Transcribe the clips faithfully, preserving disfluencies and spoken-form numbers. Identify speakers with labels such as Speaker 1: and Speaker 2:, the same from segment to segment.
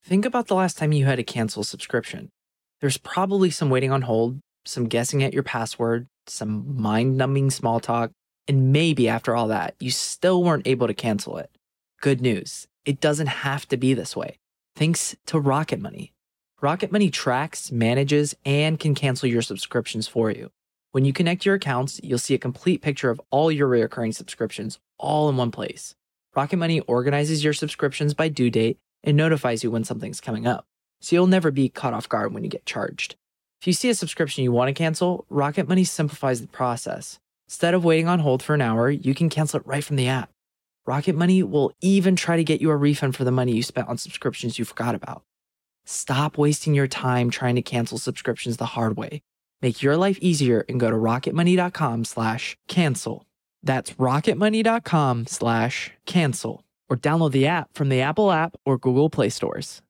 Speaker 1: Think about the last time you had to cancel a subscription. There's probably some waiting on hold, some guessing at your password, some mind-numbing small talk, and maybe after all that, you still weren't able to cancel it. Good news, it doesn't have to be this way. Thanks to Rocket Money. Rocket Money tracks, manages, and can cancel your subscriptions for you. When you connect your accounts, you'll see a complete picture of all your recurring subscriptions all in one place. Rocket Money organizes your subscriptions by due date and notifies you when something's coming up, so you'll never be caught off guard when you get charged. If you see a subscription you want to cancel, Rocket Money simplifies the process. Instead of waiting on hold for an hour, you can cancel it right from the app. Rocket Money will even try to get you a refund for the money you spent on subscriptions you forgot about. Stop wasting your time trying to cancel subscriptions the hard way. Make your life easier and go to rocketmoney.com slash cancel. That's rocketmoney.com slash cancel. Or download the app from the Apple app or Google Play stores.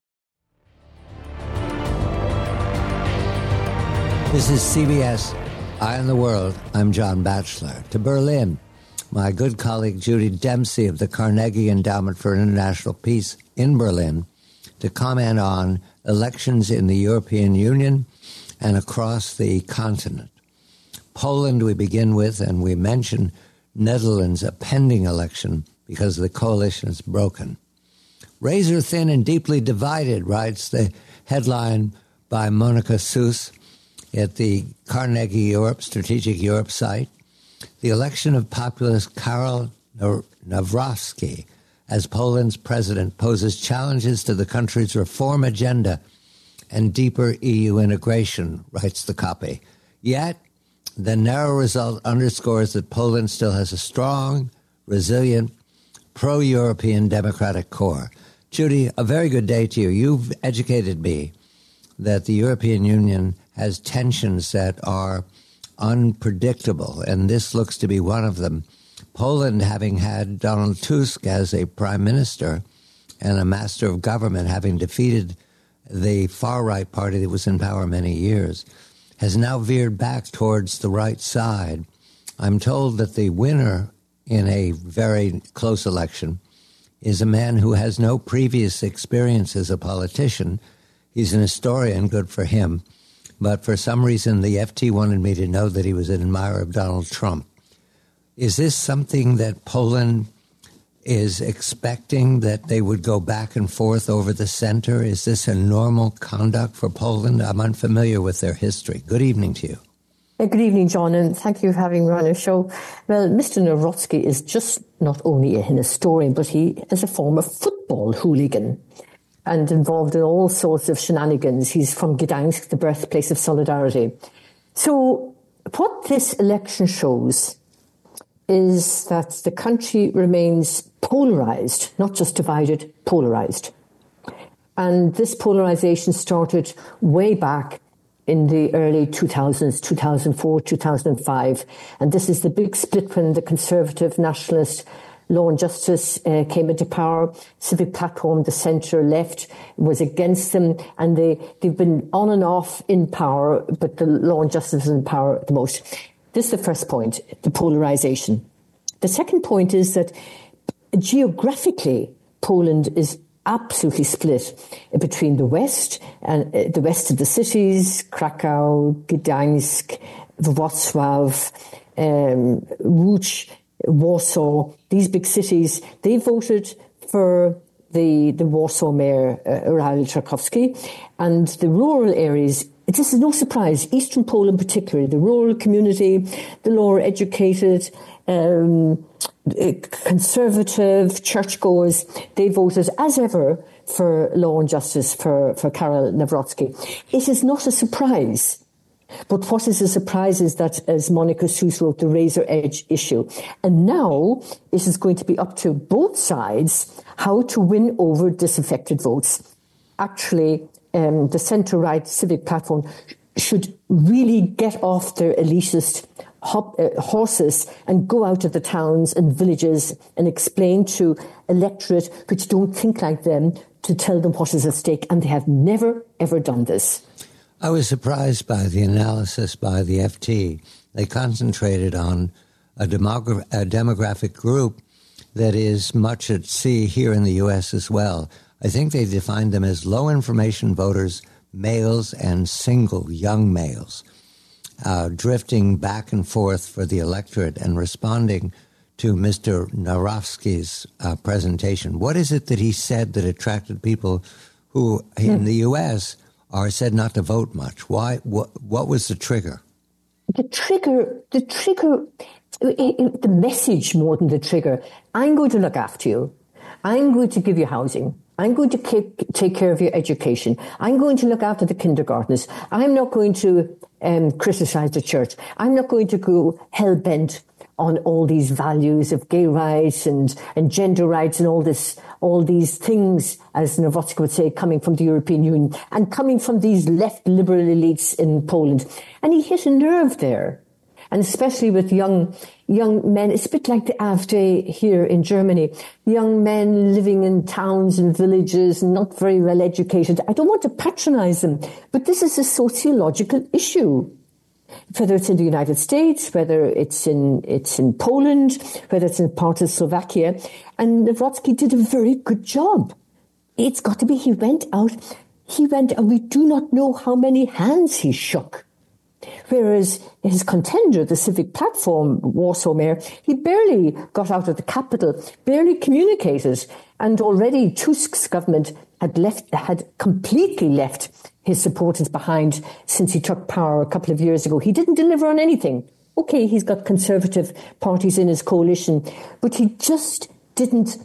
Speaker 2: This is C B S Eye on the World. I'm John Batchelor. To Berlin, my good colleague Judy Dempsey of the Carnegie Endowment for International Peace in Berlin to comment on elections in the European Union and across the continent. Poland we begin with, and we mention Netherlands, a pending election because the coalition is broken. Razor thin and deeply divided, writes the headline by Monica Seuss at the Carnegie Europe, Strategic Europe site. The election of populist Karol Nawrocki as Poland's president poses challenges to the country's reform agenda and deeper E U integration, writes the copy. Yet, the narrow result underscores that Poland still has a strong, resilient, pro-European democratic core. Judy, a very good day to you. You've educated me that the European Union has tensions that are unpredictable, and this looks to be one of them. Poland, having had Donald Tusk as a prime minister and a master of government, having defeated the far-right party that was in power many years, has now veered back towards the right side. I'm told that the winner in a very close election is a man who has no previous experience as a politician. He's an historian, good for him. But for some reason, the F T wanted me to know that he was an admirer of Donald Trump. Is this something that Poland is expecting, that they would go back and forth over the center? Is this a normal conduct for Poland? I'm unfamiliar with their history. Good evening to you.
Speaker 3: Good evening, John, and thank you for having me on your show. Well, Mister Nawrocki is just not only an historian, but he is a former football hooligan and involved in all sorts of shenanigans. He's from Gdańsk, the birthplace of solidarity. So what this election shows is that the country remains polarized, not just divided, polarized. And this polarization started way back in the early two thousands, two thousand four, two thousand five. And this is the big split when the conservative nationalist Law and Justice uh, came into power. Civic Platform, the centre left, was against them. And they, they've been on and off in power, but the Law and Justice is in power the most. This is the first point, the polarization. The second point is that geographically, Poland is absolutely split between the west and uh, the west of the cities, Krakow, Gdańsk, Wrocław, um, Łódź, Warsaw. These big cities, they voted for the the Warsaw mayor, uh, Rafał Trzaskowski, and the rural areas. This is no surprise. Eastern Poland, particularly the rural community, the lower educated, um, conservative churchgoers, they voted as ever for Law and Justice for, for Karol Nawrocki. It is not a surprise. But what is a surprise is that, as Monica Seuss wrote, the razor edge issue. And now it is going to be up to both sides how to win over disaffected votes. Actually, um, the centre-right Civic Platform should really get off their elitist hop, uh, horses and go out to the towns and villages and explain to electorate which don't think like them to tell them what is at stake. And they have never, ever done this.
Speaker 2: I was surprised by the analysis by the F T. They concentrated on a, demogra- a demographic group that is much at sea here in the U S as well. I think they defined them as low information voters, males and single young males, uh, drifting back and forth for the electorate and responding to Mister Nawrocki's uh, presentation. What is it that he said that attracted people who in the U S are said not to vote much? Why? What, what was the trigger?
Speaker 3: The trigger, the trigger, the message more than the trigger. I'm going to look after you. I'm going to give you housing. I'm going to keep, take care of your education. I'm going to look after the kindergartners. I'm not going to um, criticize the church. I'm not going to go hell-bent on all these values of gay rights and, and gender rights and all this, all these things, as Nawrocki would say, coming from the European Union and coming from these left liberal elites in Poland. And he hit a nerve there. And especially with young, young men, it's a bit like the AfD here in Germany. Young men living in towns and villages, not very well educated. I don't want to patronize them, but this is a sociological issue. Whether it's in the United States, whether it's in it's in Poland, whether it's in part of Slovakia. And Nawrocki did a very good job. It's got to be, he went out, he went, and we do not know how many hands he shook. Whereas his contender, the Civic Platform Warsaw mayor, he barely got out of the capital, barely communicated. And already Tusk's government had left, had completely left his supporters behind since he took power a couple of years ago. He didn't deliver on anything. Okay, he's got conservative parties in his coalition, but he just didn't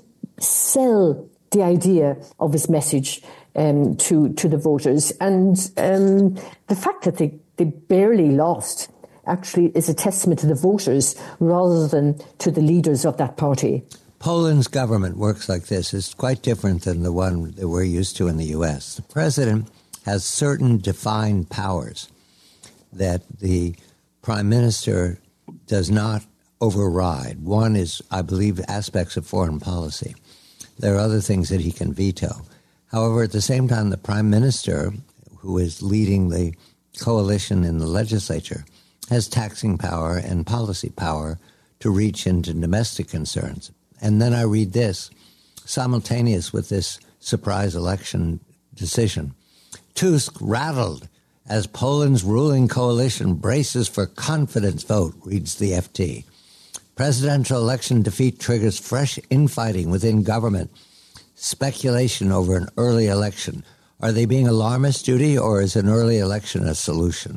Speaker 3: sell the idea of his message um, to, to the voters. And um, the fact that they, they barely lost actually is a testament to the voters rather than to the leaders of that party.
Speaker 2: Poland's government works like this. It's quite different than the one that we're used to in the U S. The president has certain defined powers that the prime minister does not override. One is, I believe, aspects of foreign policy. There are other things that he can veto. However, at the same time, the prime minister, who is leading the coalition in the legislature, has taxing power and policy power to reach into domestic concerns. And then I read this, simultaneous with this surprise election decision. Tusk rattled as Poland's ruling coalition braces for confidence vote, reads the F T. Presidential election defeat triggers fresh infighting within government. Speculation over an early election. Are they being alarmist, Judy, or is an early election a solution?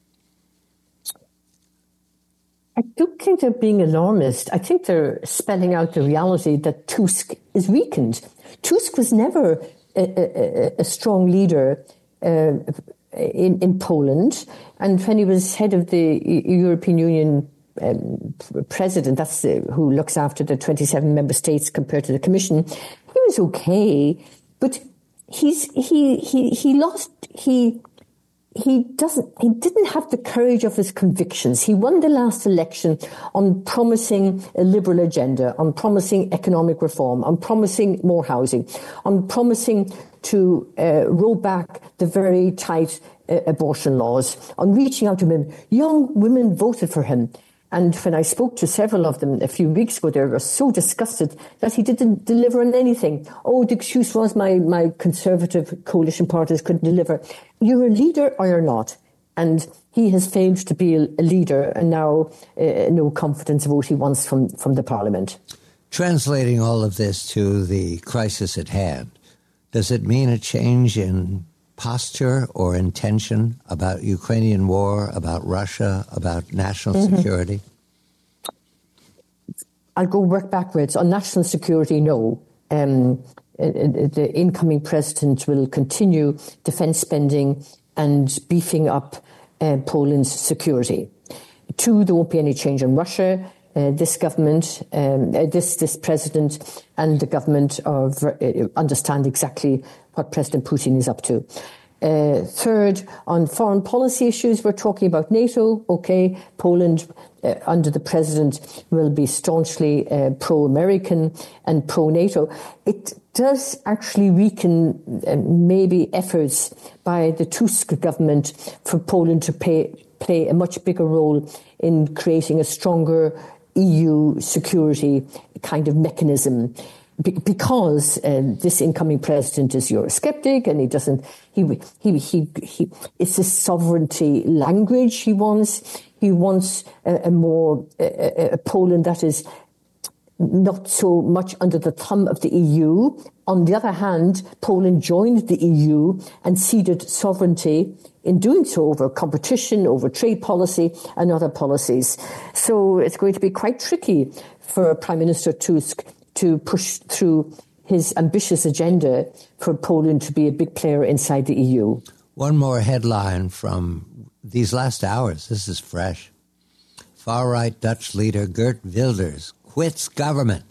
Speaker 3: I don't think they're being alarmist. I think they're spelling out the reality that Tusk is weakened. Tusk was never a, a, a strong leader uh, in, in Poland. And when he was head of the European Union um, president, that's the, who looks after the twenty-seven member states compared to the Commission, he was okay. But he's he he he lost he. He doesn't, he didn't have the courage of his convictions. He won the last election on promising a liberal agenda, on promising economic reform, on promising more housing, on promising to uh, roll back the very tight uh, abortion laws, on reaching out to women. Young women voted for him. And when I spoke to several of them a few weeks ago, they were so disgusted that he didn't deliver on anything. Oh, the excuse was my, my conservative coalition parties couldn't deliver. You're a leader or you're not. And he has failed to be a leader, and now uh, no confidence vote he wants from, from the parliament.
Speaker 2: Translating all of this to the crisis at hand, does it mean a change in posture or intention about Ukrainian war, about Russia, about national mm-hmm. security?
Speaker 3: I'll go work backwards. On national security, no. Um, the incoming president will continue defence spending and beefing up uh, Poland's security. Two, there won't be any change in Russia. Uh, this government, um, uh, this this president and the government are, uh, understand exactly what President Putin is up to. Uh, third, on foreign policy issues, we're talking about NATO. Okay, Poland, uh, under the president, will be staunchly uh, pro-American and pro-NATO. It does actually weaken uh, maybe efforts by the Tusk government for Poland to pay, play a much bigger role in creating a stronger E U security kind of mechanism. be, because uh, this incoming president is Eurosceptic and he doesn't, he, he, he, he, it's a sovereignty language he wants. He wants a, a more, a, a Poland that is not so much under the thumb of the E U. On the other hand, Poland joined the E U and ceded sovereignty in doing so over competition, over trade policy and other policies. So it's going to be quite tricky for Prime Minister Tusk to push through his ambitious agenda for Poland to be a big player inside the E U.
Speaker 2: One more headline from these last hours. This is fresh. Far-right Dutch leader Geert Wilders quits government.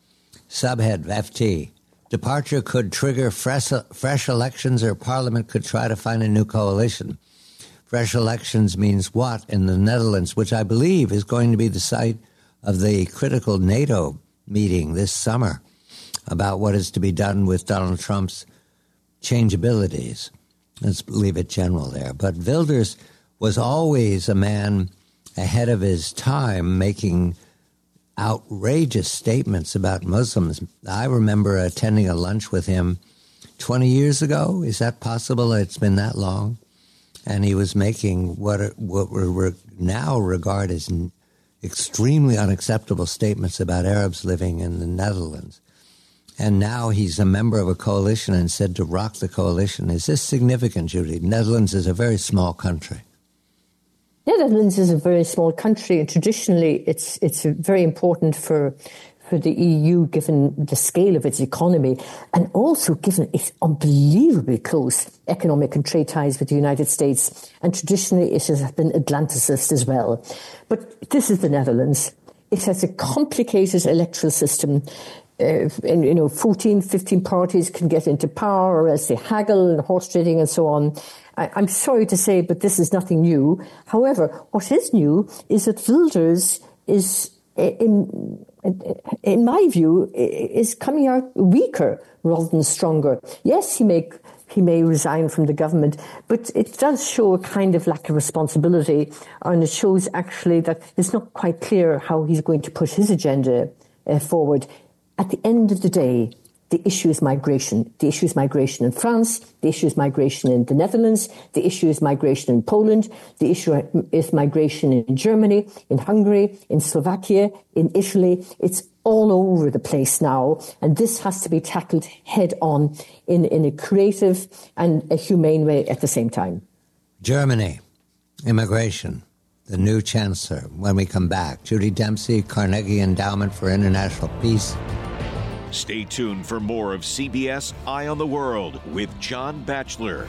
Speaker 2: Subhead F T. Departure could trigger fresh, fresh elections, or Parliament could try to find a new coalition. Fresh elections means what in the Netherlands, which I believe is going to be the site of the critical NATO meeting this summer about what is to be done with Donald Trump's changeabilities. Let's leave it general there. But Wilders was always a man ahead of his time, making outrageous statements about Muslims. I remember attending a lunch with him twenty years ago. Is that possible? It's been that long. And he was making what are, what we now regard as extremely unacceptable statements about Arabs living in the Netherlands. And now he's a member of a coalition and said to rock the coalition. Is this significant, Judy? Netherlands is a very small country.
Speaker 3: Netherlands is a very small country, and traditionally it's it's very important for for the E U, given the scale of its economy, and also given its unbelievably close economic and trade ties with the United States. And traditionally it has been Atlanticist as well. But this is the Netherlands. It has a complicated electoral system. Uh, and, you know, fourteen, fifteen parties can get into power as they haggle and horse trading and so on. I, I'm sorry to say, but this is nothing new. However, what is new is that Wilders is, in, in my view, is coming out weaker rather than stronger. Yes, he may, he may resign from the government, but it does show a kind of lack of responsibility, and it shows actually that it's not quite clear how he's going to push his agenda uh, forward. At the end of the day, the issue is migration. The issue is migration in France. The issue is migration in the Netherlands. The issue is migration in Poland. The issue is migration in Germany, in Hungary, in Slovakia, in Italy. It's all over the place now. And this has to be tackled head on in, in a creative and a humane way at the same time.
Speaker 2: Germany, immigration. The new chancellor. When we come back, Judy Dempsey, Carnegie Endowment for International Peace.
Speaker 4: Stay tuned for more of C B S Eye on the World with John Batchelor.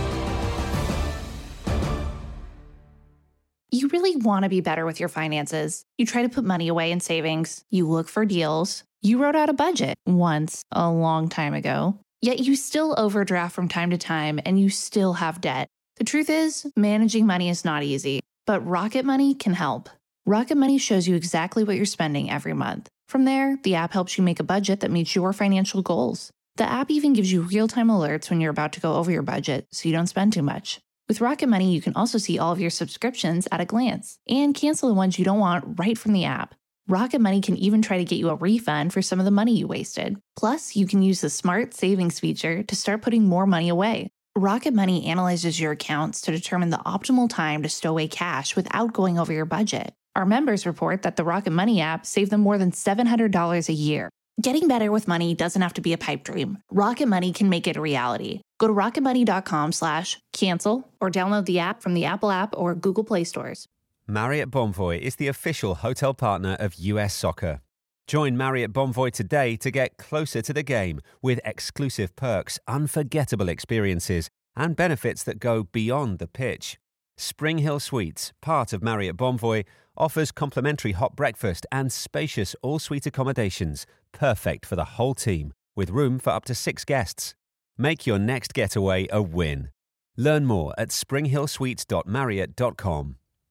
Speaker 5: You really want to be better with your finances. You try to put money away in savings. You look for deals. You wrote out a budget once, a long time ago. Yet you still overdraft from time to time and you still have debt. The truth is, managing money is not easy. But Rocket Money can help. Rocket Money shows you exactly what you're spending every month. From there, the app helps you make a budget that meets your financial goals. The app even gives you real-time alerts when you're about to go over your budget, so you don't spend too much. With Rocket Money, you can also see all of your subscriptions at a glance and cancel the ones you don't want right from the app. Rocket Money can even try to get you a refund for some of the money you wasted. Plus, you can use the Smart Savings feature to start putting more money away. Rocket Money analyzes your accounts to determine the optimal time to stow away cash without going over your budget. Our members report that the Rocket Money app saved them more than seven hundred dollars a year. Getting better with money doesn't have to be a pipe dream. Rocket Money can make it a reality. Go to rocketmoney.com slash cancel or download the app from the Apple app or Google Play stores.
Speaker 6: Marriott Bonvoy is the official hotel partner of U S Soccer. Join Marriott Bonvoy today to get closer to the game with exclusive perks, unforgettable experiences, and benefits that go beyond the pitch. Spring Hill Suites, part of Marriott Bonvoy, offers complimentary hot breakfast and spacious all-suite accommodations, perfect for the whole team, with room for up to six guests. Make your next getaway a win. Learn more at spring hill suites dot marriott dot com.